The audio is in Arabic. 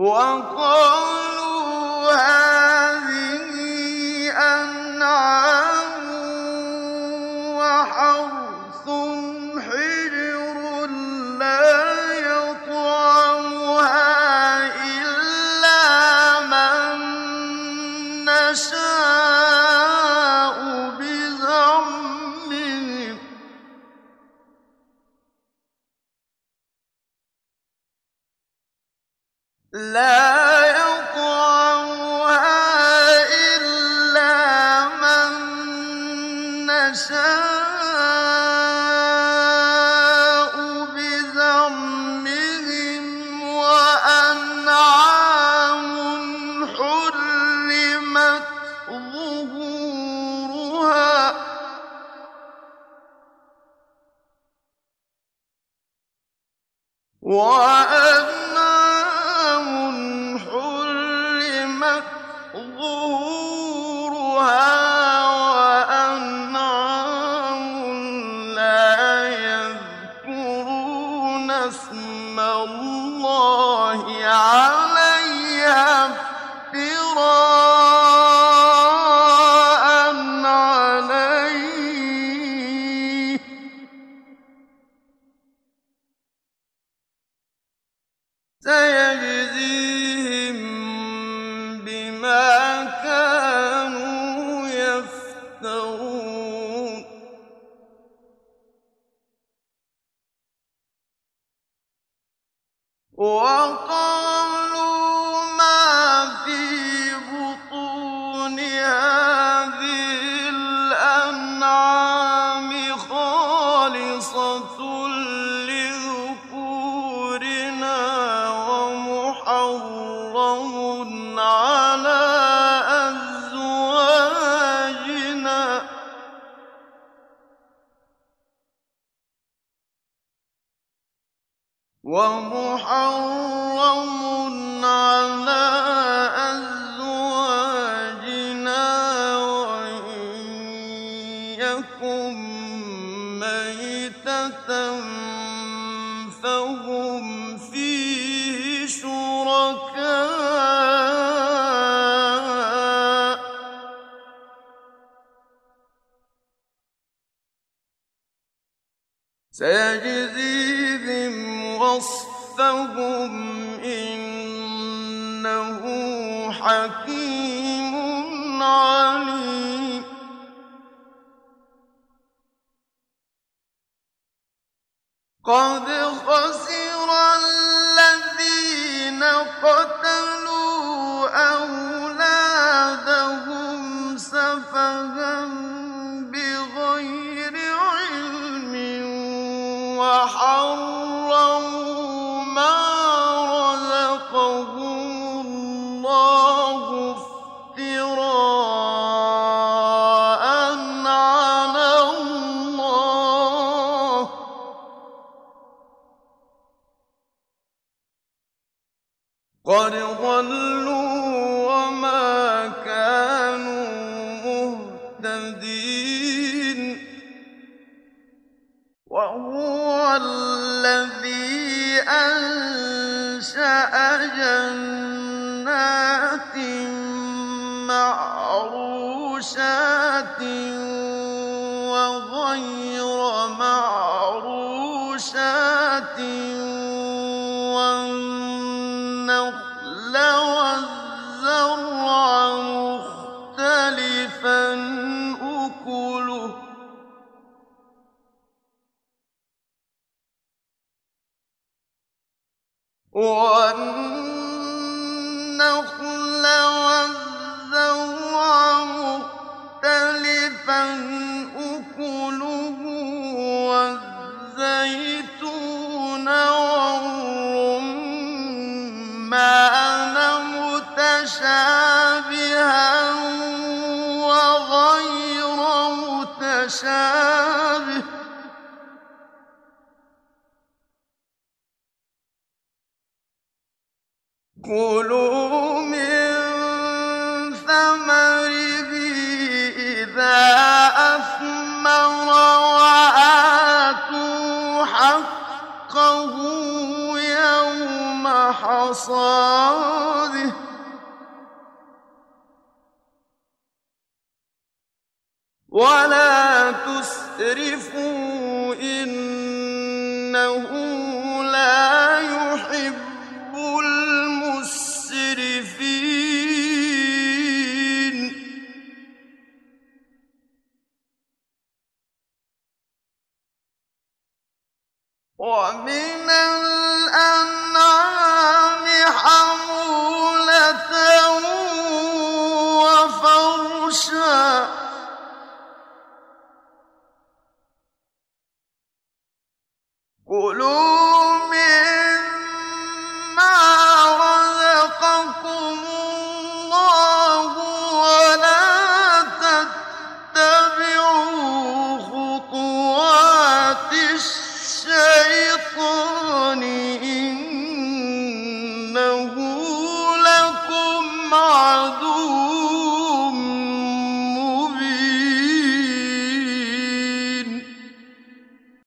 وقالوا هذه أنعام وحرث حجر لا يطعمها إلا من نشاء بزعمهم لا يطعمها إلا من نشاء بزعمهم وأنعام حرمت ظهورها وأنعام لا يذكرون اسم الله عليها افتراء عليه سيجزيهم بما كانوا يفترون وقالوا ما في بطون هذه الأنعام خالصة لذكورنا ومحرم على أزواجنا وإن يكن ميتة فهم فيه شركاء سيجزيهم وصفهم إنه حكيم عليم قد خسر الذين قتلوا أولادهم سفها بغير علم وحرموا ما رزقهم الله افتراء على الله قد ضلوا وما كانوا مهتدين وهو الذي أنشأ جنات معروشات وغير معروشات والنخل والزرع مختلفا أكله والنخل والزرع مختلفا أكله والزيتون والرمان متشابها وغير متشابه كلوا من ثمره إذا أثمر وآتوا حقه يوم حصاده حصاده ولا تسرفوا إنه لا يحب المسرفين ومن الأنعام حمولة وفرشا كلوا مما رزقكم الله ولا تتبعوا خطوات الشيطان إنه